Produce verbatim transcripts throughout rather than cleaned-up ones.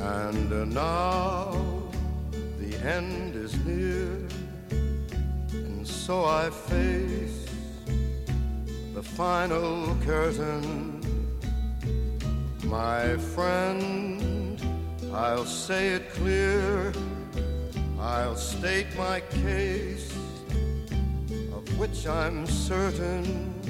And uh, now the end is near, and so I face the final curtain. My friend, I'll say it clear, I'll state my case, of which I'm certain.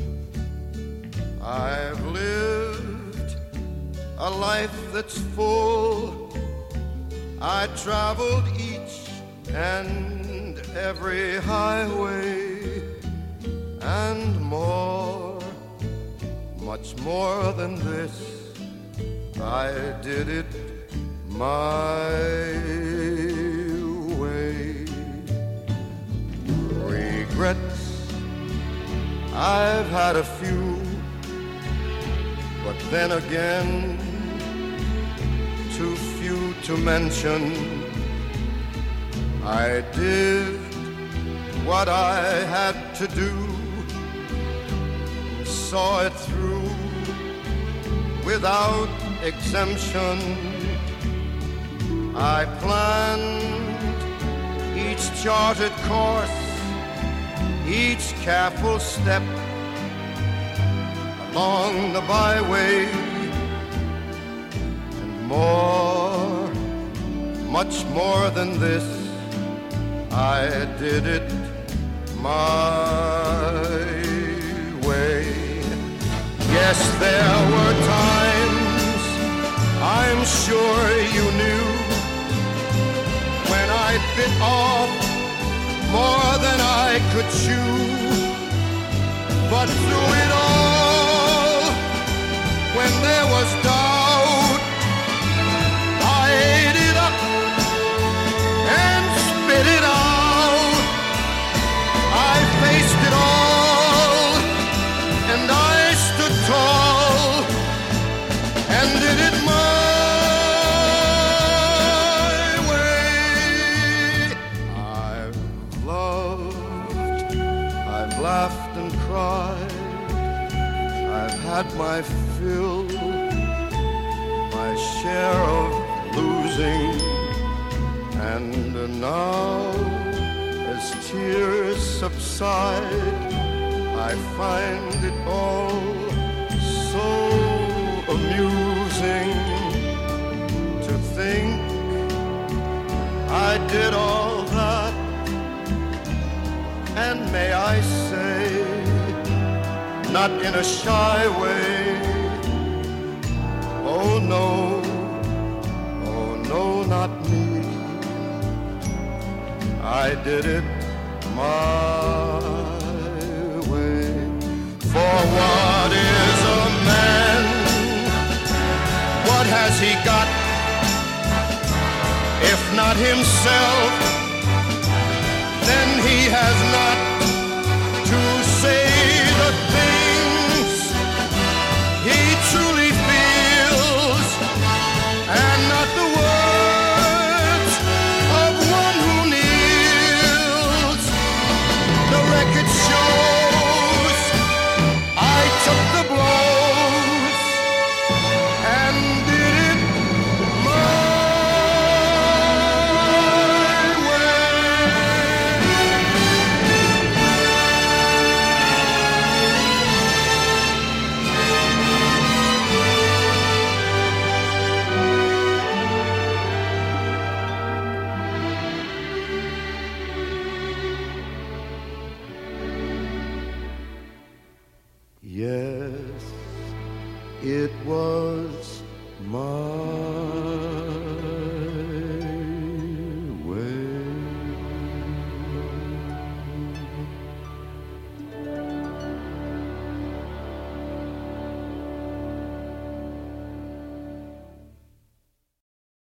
I've lived a life that's full. I traveled each and every highway, and more, much more than this, I did it my way. Regrets, I've had a few, but then again, too few to mention. I did what I had to do, saw it through without exemption. I planned each charted course, each careful step along the byway, and more, much more than this, I did it my way. Yes, there were times, I'm sure you knew, when I bit off more than I could chew. But through it all, when there was doubt, I ate it up and spit it out. I faced it all, and I stood tall, and did it my way. I've loved, I've laughed and cried, I've had my fill, my share of losing, and now, as tears subside, I find it all so amusing to think I did all that, and may I say, not in a shy way, oh no, oh no, not me. I did it my way. For what is a man? What has he got? If not himself, then he has not to say the things he truly feels, and not the words of one who kneels. The record shows I took the blows and did it my Yes, it was my